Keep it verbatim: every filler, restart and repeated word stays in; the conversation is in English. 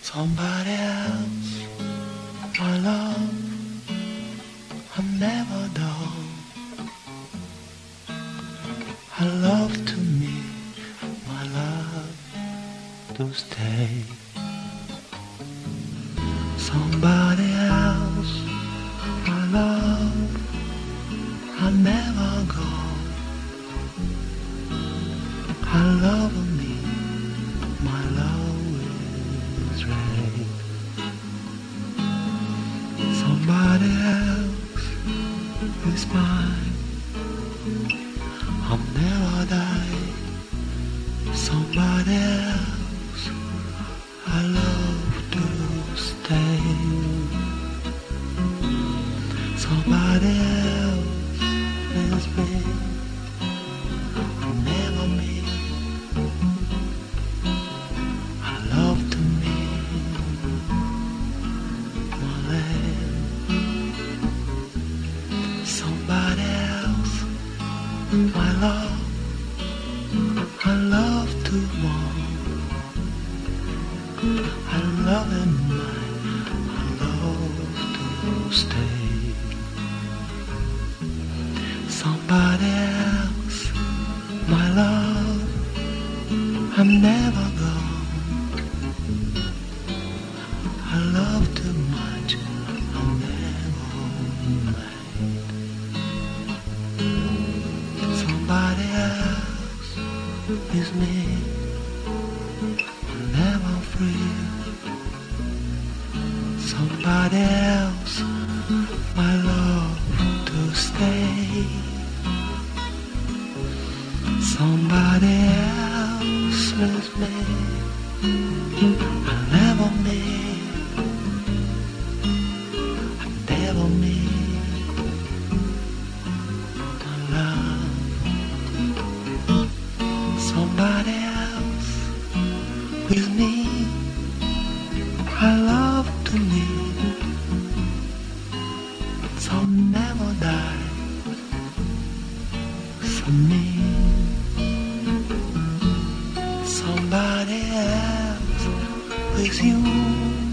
Somebody else, my love, I'm never done. I love to me, my love, to stay. Somebody else, my love, I never go. I love me, my love is red. Somebody else is mine, I'll never die. Somebody else, I love to stay. Somebody else is me, never me. I love to me, my land. Somebody else, my love, I love to want. I love him, I love to stay. Somebody else, my love, I'm never gone. I love too much, I'm never made. Somebody else is me, I'm never free. Somebody else, my love, to stay. Somebody else is me, I'll never meet, I'll never meet the love. Somebody else with me, I love to meet. Some never die, some me. Somebody else with you.